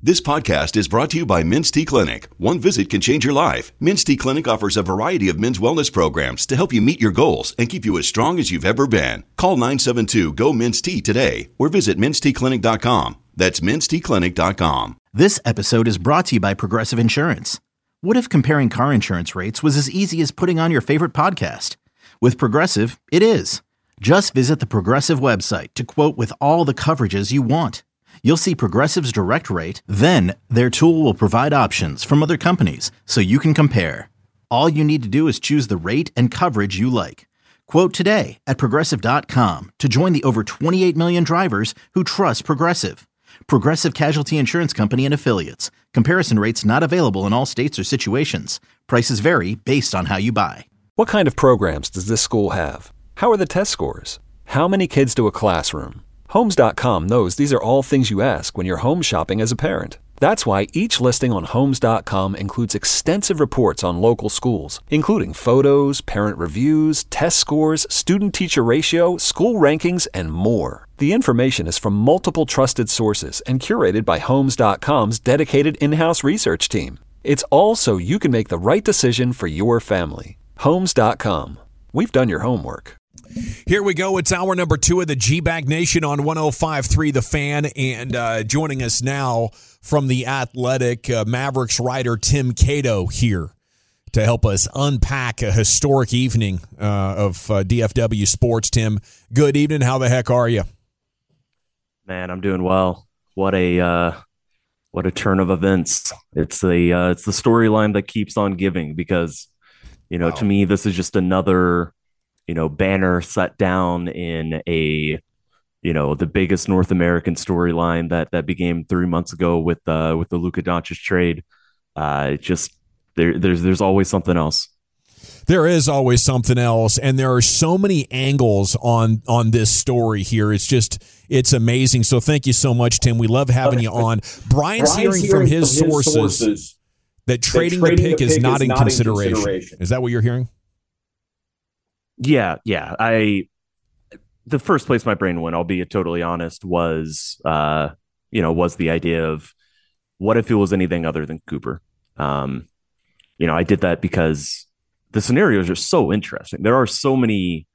This podcast is brought to you by Men's T Clinic. One visit can change your life. Men's T Clinic offers a variety of men's wellness programs to help you meet your goals and keep you as strong as you've ever been. Call 972-GO-MEN'S-T today or visit menstclinic.com. That's menstclinic.com. This episode is brought to you by Progressive Insurance. What if comparing car insurance rates was as easy as putting on your favorite podcast? With Progressive, it is. Just visit the Progressive website to quote with all the coverages you want. You'll see Progressive's direct rate, then their tool will provide options from other companies so you can compare. All you need to do is choose the rate and coverage you like. Quote today at Progressive.com to join the over 28 million drivers who trust Progressive. Progressive Casualty Insurance Company and Affiliates. Comparison rates not available in all states or situations. Prices vary based on how you buy. What kind of programs does this school have? How are the test scores? How many kids do a classroom? Homes.com knows these are all things you ask when you're home shopping as a parent. That's why each listing on Homes.com includes extensive reports on local schools, including photos, parent reviews, test scores, student-teacher ratio, school rankings, and more. The information is from multiple trusted sources and curated by Homes.com's dedicated in-house research team. It's all so you can make the right decision for your family. Homes.com. We've done your homework. Here we go. It's hour number 2 of the G-Bag Nation on 105.3 The Fan. And joining us now from The Athletic, Mavericks writer Tim Cato here to help us unpack a historic evening of DFW sports. Tim, good evening. How the heck are you? Man, I'm doing well. What a turn of events. It's the storyline that keeps on giving because, wow. To me, this is just another banner set down in the biggest North American storyline that began 3 months ago with the Luka Doncic trade. There's always something else. There is always something else, and there are so many angles on this story here. It's amazing. So thank you so much, Tim. We love having you on. Brian's hearing from his sources that trading the pick is not in consideration. Is that what you're hearing? Yeah. The first place my brain went, I'll be totally honest, was the idea of what if it was anything other than Cooper? I did that because the scenarios are so interesting. There are so many,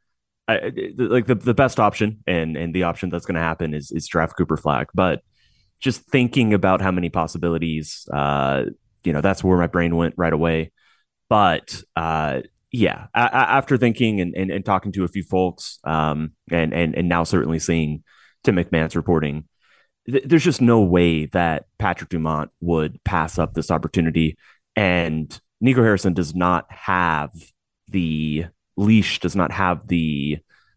the best option and the option that's going to happen is draft Cooper Flagg. But just thinking about how many possibilities, that's where my brain went right away. But after thinking and talking to a few folks, and now certainly seeing Tim McMahon's reporting, there's just no way that Patrick Dumont would pass up this opportunity. And Nico Harrison does not have the leash, does not have the,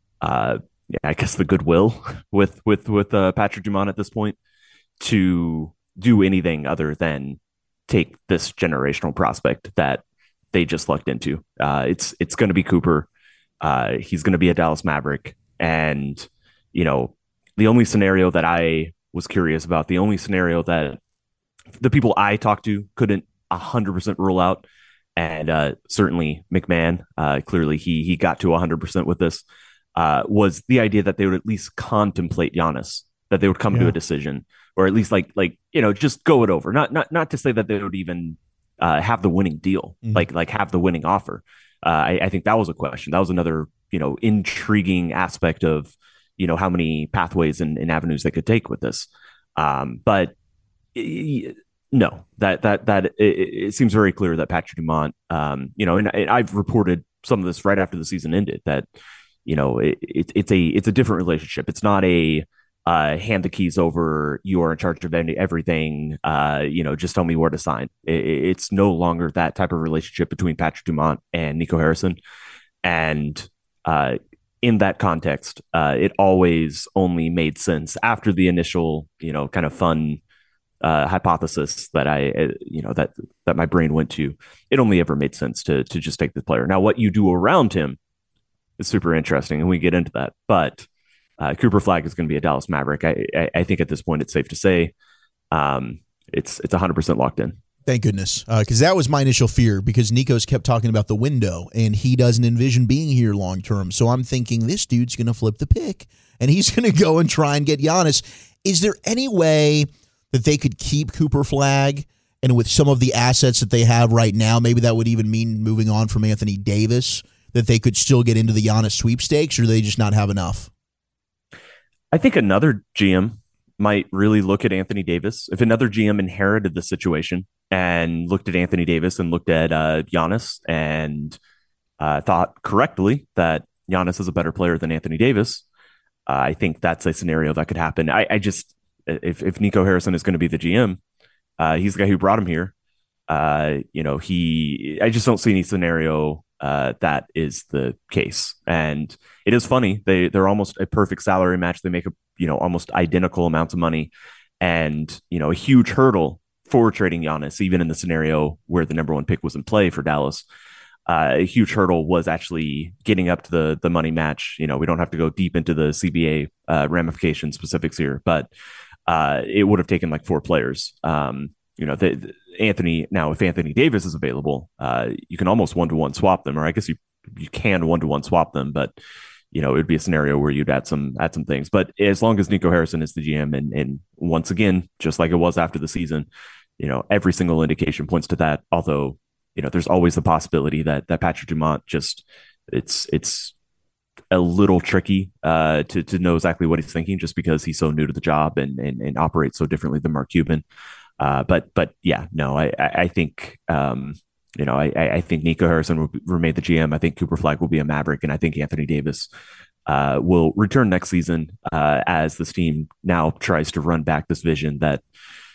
the goodwill with Patrick Dumont at this point to do anything other than take this generational prospect that they just lucked into. It's going to be Cooper. He's going to be a Dallas Maverick. And, the only scenario that I was curious about, the only scenario that the people I talked to couldn't 100% rule out, and certainly McMahon, clearly he got to 100% with this, was the idea that they would at least contemplate Giannis, that they would come to a decision, or at least just go it over. Not to say that they would even have the winning deal, like have the winning offer. I think that was a question. That was another, intriguing aspect of, how many pathways and avenues they could take with this. But no, that it seems very clear that Patrick Dumont, and I've reported some of this right after the season ended, that, it's a different relationship. It's not a hand the keys over, you are in charge of everything, just tell me where to sign. It's no longer that type of relationship between Patrick Dumont and Nico Harrison. And in that context, it always only made sense after the initial, kind of fun hypothesis that that my brain went to. It only ever made sense to just take the player. Now, what you do around him is super interesting, and we get into that. But Cooper Flagg is going to be a Dallas Maverick. I think at this point it's safe to say it's 100% locked in. Thank goodness, because that was my initial fear, because Nico's kept talking about the window, and he doesn't envision being here long term. So I'm thinking this dude's going to flip the pick, and he's going to go and try and get Giannis. Is there any way that they could keep Cooper Flagg, and with some of the assets that they have right now, maybe that would even mean moving on from Anthony Davis, that they could still get into the Giannis sweepstakes, or do they just not have enough? I think another GM might really look at Anthony Davis. If another GM inherited the situation and looked at Anthony Davis and looked at Giannis and thought correctly that Giannis is a better player than Anthony Davis, I think that's a scenario that could happen. I just, if Nico Harrison is going to be the GM, he's the guy who brought him here. I just don't see any scenario that is the case. And it is funny. They're almost a perfect salary match. They make almost identical amounts of money, and a huge hurdle for trading Giannis, even in the scenario where the number one pick was in play for Dallas. A huge hurdle was actually getting up to the money match. We don't have to go deep into the CBA ramification specifics here, but it would have taken like 4 players. Anthony, now if Anthony Davis is available, you can almost 1-to-1 swap them, or I guess you can 1-to-1 swap them, but it would be a scenario where you'd add some things. But as long as Nico Harrison is the GM, and once again, just like it was after the season, every single indication points to that. Although, there's always the possibility that Patrick Dumont it's a little tricky to know exactly what he's thinking, just because he's so new to the job and operates so differently than Mark Cuban. But yeah, no, I think I think Nico Harrison will remain the GM. I think Cooper Flagg will be a Maverick, and I think Anthony Davis will return next season as this team now tries to run back this vision that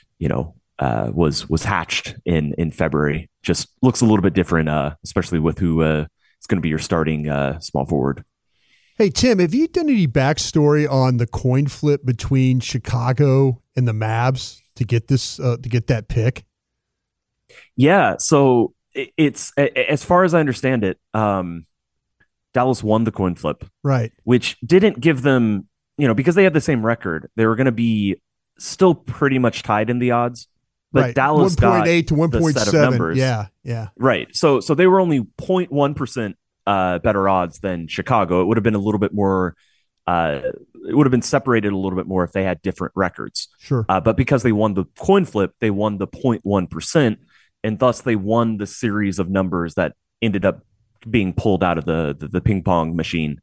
was hatched in February. Just looks a little bit different, especially with who is going to be your starting small forward. Hey, Tim, have you done any backstory on the coin flip between Chicago and the Mavs to get that pick? Yeah, so it's, as far as I understand it, Dallas won the coin flip, right? Which didn't give them, because they had the same record, they were going to be still pretty much tied in the odds. But right. Dallas 1.8 to 1.7. Yeah. Right. So they were only 0.1% better odds than Chicago. It would have been a little bit more. It would have been separated a little bit more if they had different records. Sure. But because they won the coin flip, they won the 0.1%, and thus they won the series of numbers that ended up being pulled out of the ping pong machine.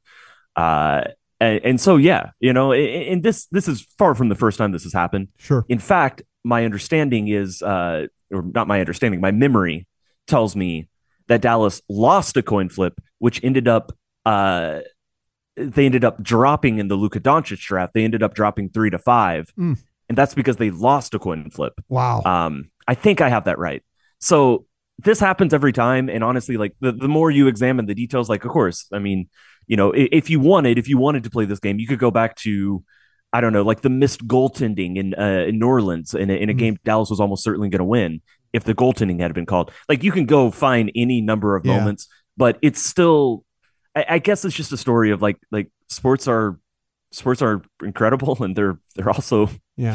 And so, yeah, and this is far from the first time this has happened. Sure. In fact, my understanding is, or not my understanding, my memory tells me that Dallas lost a coin flip, which ended up, they ended up dropping in the Luka Doncic draft. They ended up dropping 3-5, and that's because they lost a coin flip. Wow. I think I have that right. So this happens every time, and honestly, like the more you examine the details, like, of course, I mean, if you wanted to play this game, you could go back to, I don't know, like the missed goaltending in New Orleans in a game Dallas was almost certainly going to win if the goaltending had been called. Like, you can go find any number of moments, but it's still, I guess it's just a story of like sports are incredible, and they're also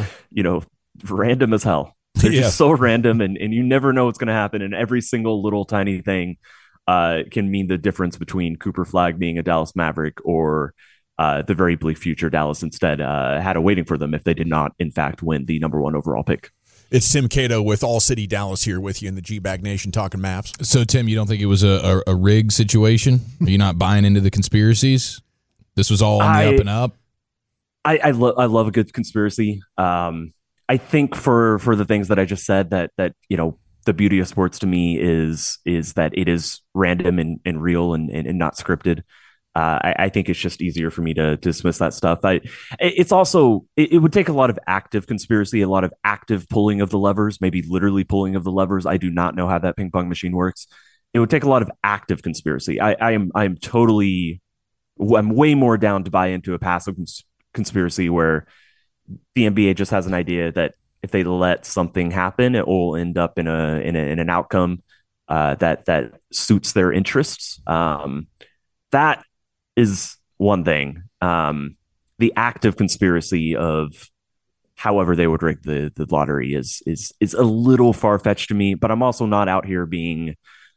random as hell. They're just so random, and you never know what's going to happen, and every single little tiny thing can mean the difference between Cooper Flagg being a Dallas Maverick or the very bleak future Dallas instead had awaiting for them if they did not, in fact, win the number 1 overall pick. It's Tim Cato with All City Dallas here with you in the G-Bag Nation talking Mavs. So, Tim, you don't think it was a rig situation? Are you not buying into the conspiracies? This was all on the up and up? I love a good conspiracy. I think for the things that I just said, that the beauty of sports to me is that it is random and real and not scripted. I think it's just easier for me to dismiss that stuff. It's also, it would take a lot of active conspiracy, a lot of active pulling of the levers, maybe literally pulling of the levers. I do not know how that ping pong machine works. It would take a lot of active conspiracy. I'm way more down to buy into a passive conspiracy where the NBA just has an idea that if they let something happen, it will end up in an outcome that suits their interests. That is one thing. The active conspiracy of however they would rig the lottery is a little far-fetched to me, but I'm also not out here being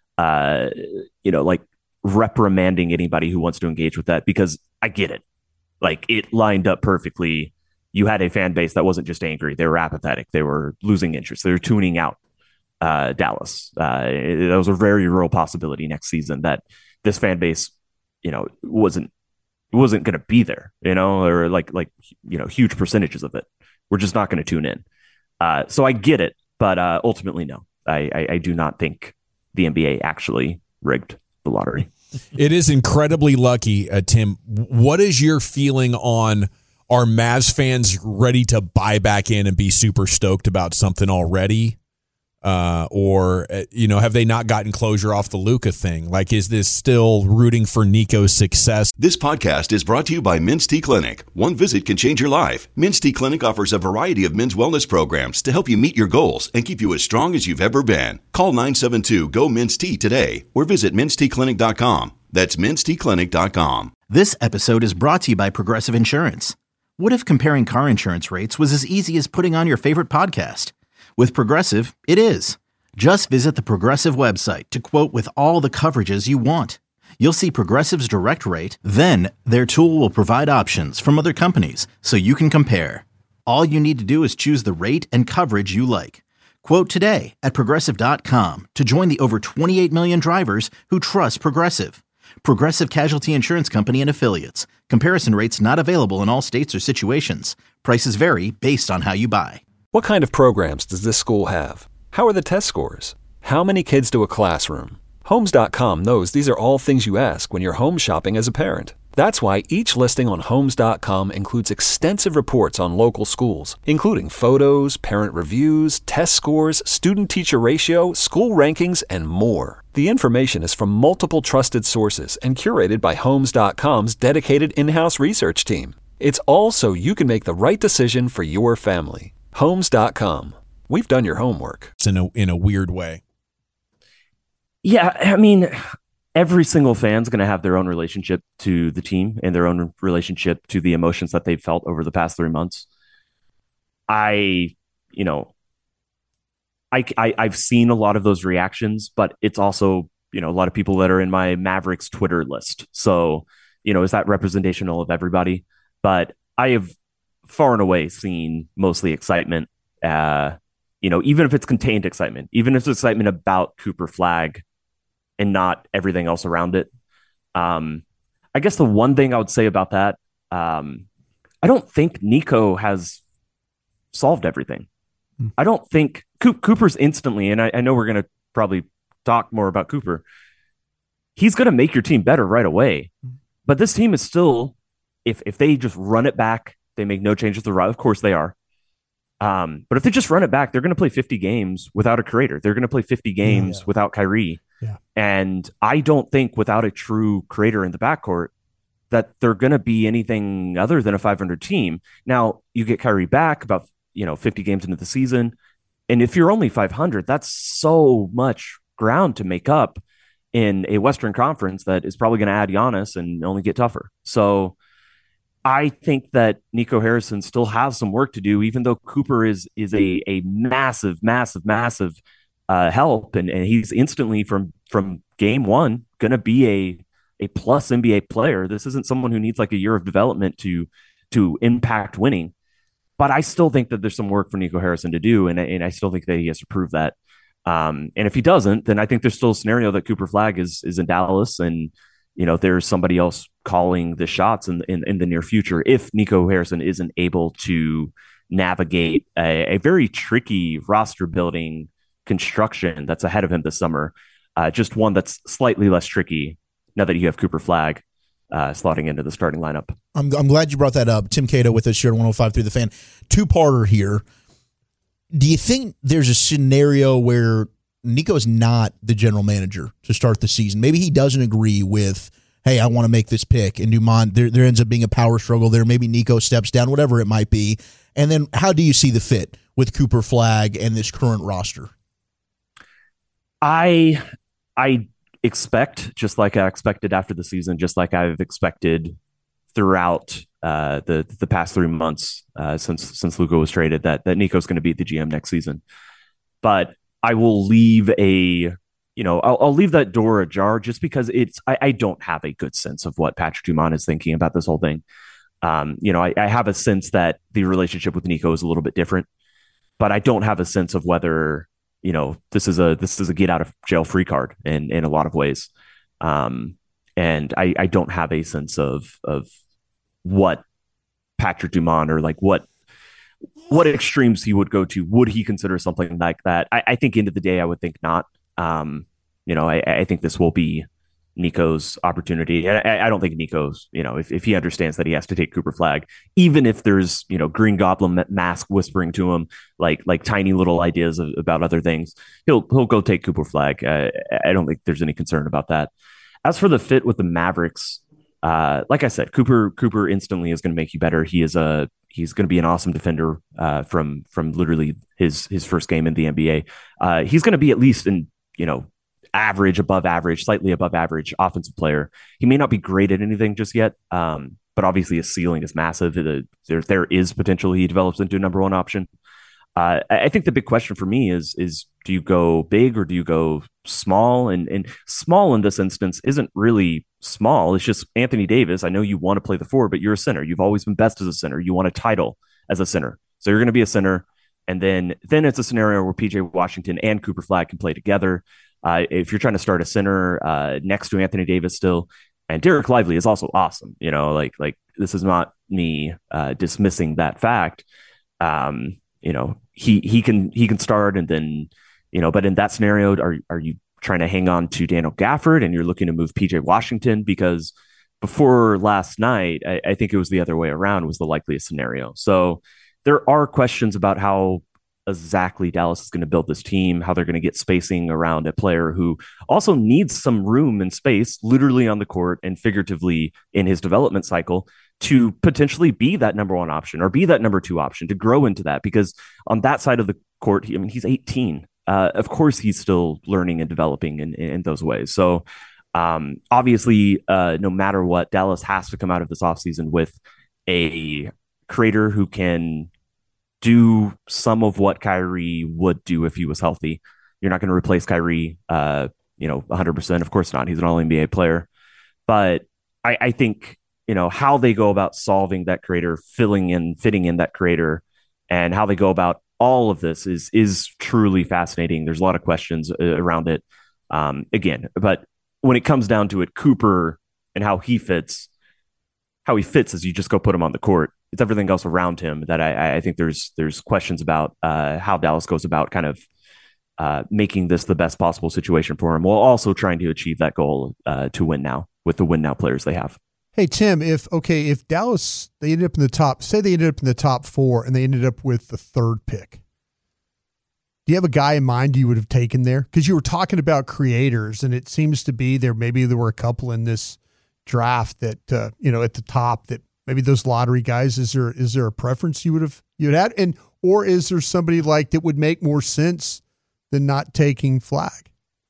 like reprimanding anybody who wants to engage with that, because I get it. Like, it lined up perfectly you had a fan base that wasn't just angry. They were apathetic. They were losing interest. They were tuning out Dallas. That was a very real possibility next season that this fan base, wasn't going to be there, or like huge percentages of it. We're just not going to tune in. So I get it, but ultimately, no. I do not think the NBA actually rigged the lottery. It is incredibly lucky, Tim. What is your feeling on, are Mavs fans ready to buy back in and be super stoked about something already? Or have they not gotten closure off the Luka thing? Like, is this still rooting for Nico's success? This podcast is brought to you by Men's T Clinic. One visit can change your life. Men's T Clinic offers a variety of men's wellness programs to help you meet your goals and keep you as strong as you've ever been. Call 972-GO-MEN'S-T today or visit menstclinic.com. That's menstclinic.com. This episode is brought to you by Progressive Insurance. What if comparing car insurance rates was as easy as putting on your favorite podcast? With Progressive, it is. Just visit the Progressive website to quote with all the coverages you want. You'll see Progressive's direct rate, then their tool will provide options from other companies so you can compare. All you need to do is choose the rate and coverage you like. Quote today at Progressive.com to join the over 28 million drivers who trust Progressive. Progressive Casualty Insurance Company and Affiliates. Comparison rates not available in all states or situations. Prices vary based on how you buy. What kind of programs does this school have? How are the test scores? How many kids do a classroom? Homes.com knows these are all things you ask when you're home shopping as a parent. That's why each listing on Homes.com includes extensive reports on local schools, including photos, parent reviews, test scores, student-teacher ratio, school rankings, and more. The information is from multiple trusted sources and curated by Homes.com's dedicated in-house research team. It's all so you can make the right decision for your family. Homes.com. We've done your homework. It's in a weird way. Yeah, I mean, every single fan's going to have their own relationship to the team and their own relationship to the emotions that they've felt over the past 3 months. I've seen a lot of those reactions, but it's also, a lot of people that are in my Mavericks Twitter list. So, is that representational of everybody? But I have far and away seen mostly excitement, even if it's contained excitement, even if it's excitement about Cooper Flagg and not everything else around it. I guess the one thing I would say about that, I don't think Nico has solved everything. I don't think Cooper's instantly, and I know we're going to probably talk more about Cooper. He's going to make your team better right away. But this team is still, if they just run it back, they make no changes to the route. Of course they are. But if they just run it back, they're going to play 50 games without a creator. They're going to play 50 games without Kyrie. Yeah. And I don't think without a true creator in the backcourt that they're going to be anything other than a 500 team. Now, you get Kyrie back about 50 games into the season. And if you're only 500, that's so much ground to make up in a Western Conference that is probably going to add Giannis and only get tougher. So I think that Nico Harrison still has some work to do, even though Cooper is a massive help, and he's instantly from game one going to be a plus NBA player. This isn't someone who needs like a year of development to impact winning. But I still think that there's some work for Nico Harrison to do, and I still think that he has to prove that. And if he doesn't, then I think there's still a scenario that Cooper Flagg is in Dallas, and there's somebody else calling the shots in the near future if Nico Harrison isn't able to navigate a very tricky roster building construction that's ahead of him this summer. Just one that's slightly less tricky now that you have Cooper Flagg slotting into the starting lineup. I'm glad you brought that up. Tim Cato with us here at 105.3 The Fan. Two-parter here. Do you think there's a scenario where Nico's not the general manager to start the season? Maybe he doesn't agree with, hey, I want to make this pick, and Dumont, there ends up being a power struggle there. Maybe Nico steps down, whatever it might be. And then how do you see the fit with Cooper Flagg and this current roster? I expect, just like I expected after the season, just like I've expected throughout the past 3 months since Luka was traded, that Nico's going to be the GM next season. But I will leave I'll leave that door ajar just because I don't have a good sense of what Patrick Dumont is thinking about this whole thing. I have a sense that the relationship with Nico is a little bit different, but I don't have a sense of whether, this is a get out of jail free card in a lot of ways. And I don't have a sense of what Patrick Dumont or like what extremes he would go to. Would he consider something like that? I think end of the day, I would think not. I think this will be Nico's opportunity. I don't think Nico's, if he understands that he has to take Cooper Flagg, even if there's, Green Goblin mask whispering to him like tiny little ideas about other things, he'll go take Cooper Flagg. I don't think there's any concern about that. As for the fit with the Mavericks, like I said, Cooper instantly is going to make you better. He's going to be an awesome defender from literally his first game in the NBA. He's going to be at least in, average, above average, slightly above average offensive player. He may not be great at anything just yet, but obviously his ceiling is massive. There is potential he develops into a number one option. I think the big question for me is do you go big or do you go small? And small in this instance isn't really small. It's just Anthony Davis. I know you want to play the four, but you're a center. You've always been best as a center. You want a title as a center. So you're going to be a center. And then it's a scenario where PJ Washington and Cooper Flagg can play together. If you're trying to start a center next to Anthony Davis still, and Derek Lively is also awesome. Like this is not me dismissing that fact. He can start, and then but in that scenario, are you trying to hang on to Daniel Gafford and you're looking to move PJ Washington? Because before last night, I think it was the other way around was the likeliest scenario. So there are questions about how exactly Dallas is going to build this team, how they're going to get spacing around a player who also needs some room and space, literally on the court and figuratively in his development cycle, to potentially be that number one option or be that number two option, to grow into that. Because on that side of the court, he's 18. Of course, he's still learning and developing in those ways. So obviously, no matter what, Dallas has to come out of this offseason with a creator who can do some of what Kyrie would do if he was healthy. You're not going to replace Kyrie, 100%. Of course not. He's an all-NBA player. But I think, how they go about solving that creator, fitting in that creator, and how they go about all of this is truly fascinating. There's a lot of questions around it. But when it comes down to it, Cooper and how he fits is you just go put him on the court. It's everything else around him that I think there's questions about how Dallas goes about kind of making this the best possible situation for him, while also trying to achieve that goal to win now with the win now players they have. Hey, Tim, if Dallas, they ended up in the top four and they ended up with the third pick, do you have a guy in mind you would have taken there? Because you were talking about creators, and it seems to be there were a couple in this draft that, at the top that maybe those lottery guys, is there a preference you'd had? And, or is there somebody like that would make more sense than not taking Flagg?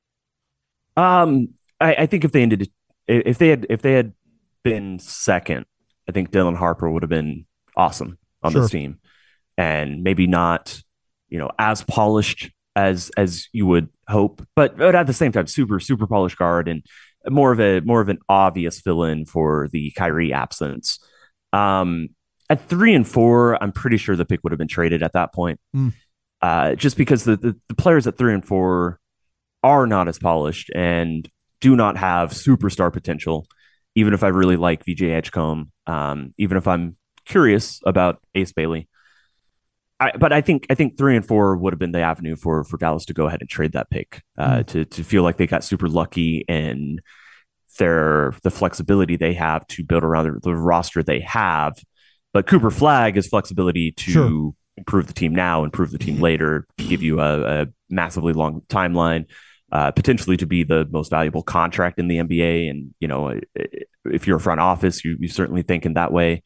I think if they had been second, I think Dylan Harper would have been awesome on this team, and maybe not, as polished as you would hope, but at the same time, super polished guard and more of an obvious fill-in for the Kyrie absence. At 3 and 4, I'm pretty sure the pick would have been traded at that point, just because the players at 3 and 4 are not as polished and do not have superstar potential. Even if I really like VJ Edgecombe, even if I'm curious about Ace Bailey, but I think 3 and 4 would have been the avenue for Dallas to go ahead and trade that pick, to feel like they got super lucky in the flexibility they have to build around the roster they have. But Cooper Flagg is flexibility to improve the team now, improve the team later, give you a massively long timeline, potentially to be the most valuable contract in the NBA. And, if you're a front office, you certainly think in that way.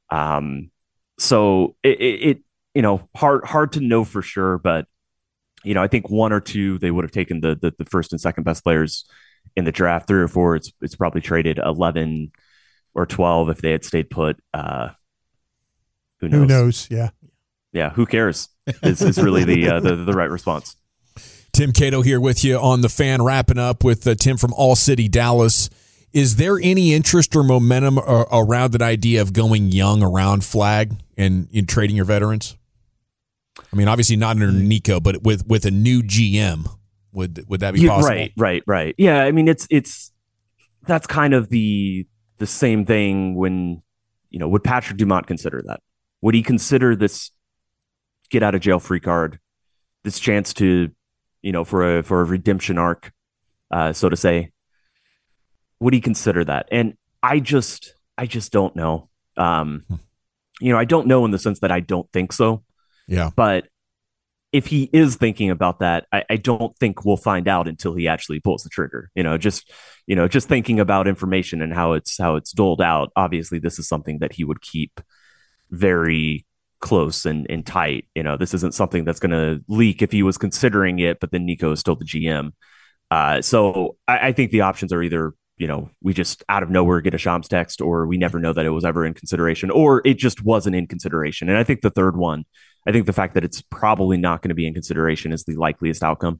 So it hard to know for sure, but, I think 1 or 2, they would have taken the first and second best players in the draft. 3 or 4, it's probably traded 11 or 12 if they had stayed put. Who knows? Yeah. Who cares? It's really the right response. Tim Cato here with you on The Fan, wrapping up with Tim from All City Dallas. Is there any interest or momentum around an idea of going young around Flag and in trading your veterans? I mean, obviously not under Nico, but with a new GM, would that be possible? Right. Yeah, I mean, that's kind of the same thing when, would Patrick Dumont consider that? Would he consider this get out of jail free card, this chance to, for a redemption arc, so to say? Would he consider that? And I just don't know. I don't know in the sense that I don't think so. Yeah. But if he is thinking about that, I don't think we'll find out until he actually pulls the trigger. Just thinking about information and how it's doled out. Obviously, this is something that he would keep very close and tight. This isn't something that's going to leak if he was considering it, but then Nico is still the GM. So I think the options are either, we just out of nowhere get a Shams text, or we never know that it was ever in consideration, or it just wasn't in consideration. And I think the third one, I think the fact that it's probably not going to be in consideration is the likeliest outcome.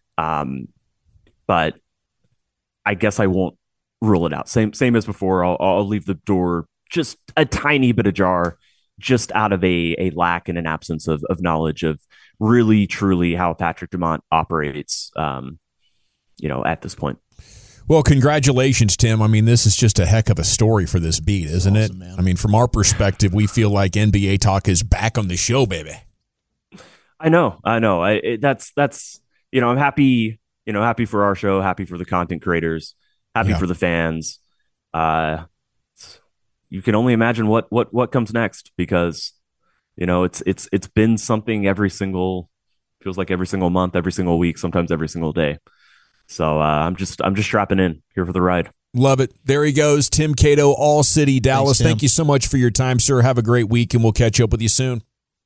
But I guess I won't rule it out. Same as before. I'll leave the door just a tiny bit ajar, just out of a lack and an absence of knowledge of really, truly how Patrick Dumont operates, at this point. Well, congratulations, Tim. I mean, this is just a heck of a story for this beat, isn't it? Man. I mean, from our perspective, we feel like NBA talk is back on the show, baby. I know. That's I'm happy. Happy for our show. Happy for the content creators. Happy for the fans. You can only imagine what comes next, because it's been something feels like every single month, every single week, sometimes every single day. So I'm just strapping in here for the ride. Love it. There he goes, Tim Cato, All City, Dallas. Thanks, Thank you so much for your time, sir. Have a great week, and we'll catch up with you soon.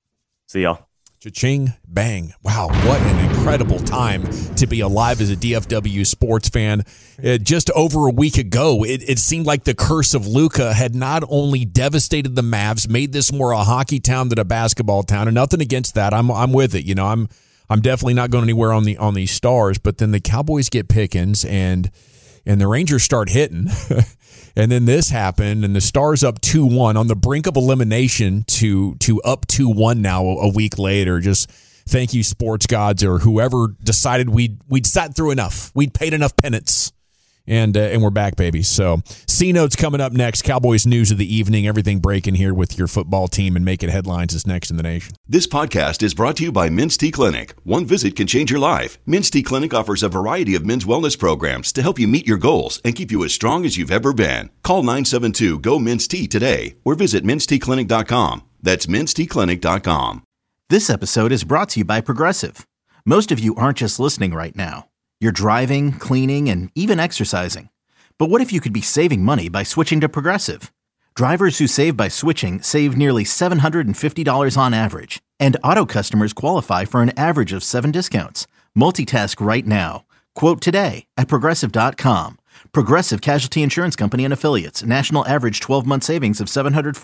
See y'all. Cha-ching, bang. Wow, what an incredible time to be alive as a DFW sports fan. Just over a week ago, it seemed like the curse of Luka had not only devastated the Mavs, made this more a hockey town than a basketball town, and nothing against that. I'm with it. I'm definitely not going anywhere on these Stars, but then the Cowboys get Pickens and the Rangers start hitting. And then this happened, and the Stars up 2-1 on the brink of elimination to up 2-1 now a week later. Just thank you, sports gods, or whoever decided we'd sat through enough. We'd paid enough penance. And we're back, baby. So C-Notes coming up next. Cowboys news of the evening. Everything breaking here with your football team and making headlines is next in the nation. This podcast is brought to you by Men's T Clinic. One visit can change your life. Men's T Clinic offers a variety of men's wellness programs to help you meet your goals and keep you as strong as you've ever been. Call 972-GO-MEN'S T today or visit menstclinic.com. That's menstclinic.com. This episode is brought to you by Progressive. Most of you aren't just listening right now. You're driving, cleaning, and even exercising. But what if you could be saving money by switching to Progressive? Drivers who save by switching save nearly $750 on average. And auto customers qualify for an average of 7 discounts. Multitask right now. Quote today at Progressive.com. Progressive Casualty Insurance Company and Affiliates. National average 12-month savings of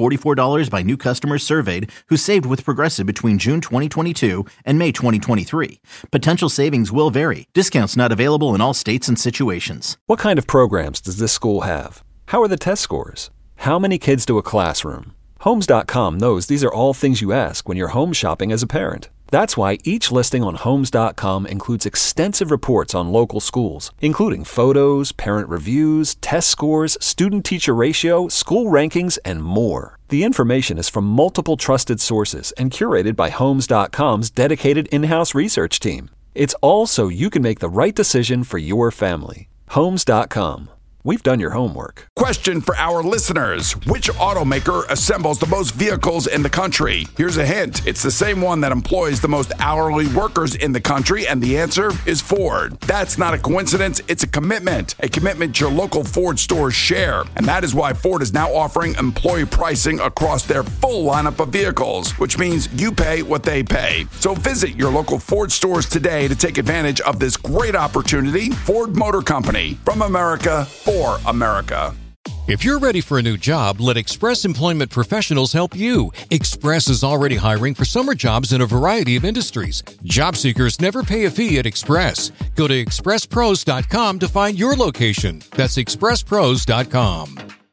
$744 by new customers surveyed who saved with Progressive between June 2022 and May 2023. Potential savings will vary. Discounts not available in all states and situations. What kind of programs does this school have? How are the test scores? How many kids to a classroom? Homes.com knows these are all things you ask when you're home shopping as a parent. That's why each listing on Homes.com includes extensive reports on local schools, including photos, parent reviews, test scores, student-teacher ratio, school rankings, and more. The information is from multiple trusted sources and curated by Homes.com's dedicated in-house research team. It's all so you can make the right decision for your family. Homes.com. We've done your homework. Question for our listeners. Which automaker assembles the most vehicles in the country? Here's a hint. It's the same one that employs the most hourly workers in the country, and the answer is Ford. That's not a coincidence. It's a commitment your local Ford stores share. And that is why Ford is now offering employee pricing across their full lineup of vehicles, which means you pay what they pay. So visit your local Ford stores today to take advantage of this great opportunity. Ford Motor Company, from America, for America. If you're ready for a new job, let Express Employment Professionals help you. Express is already hiring for summer jobs in a variety of industries. Job seekers never pay a fee at Express. Go to expresspros.com to find your location. That's expresspros.com.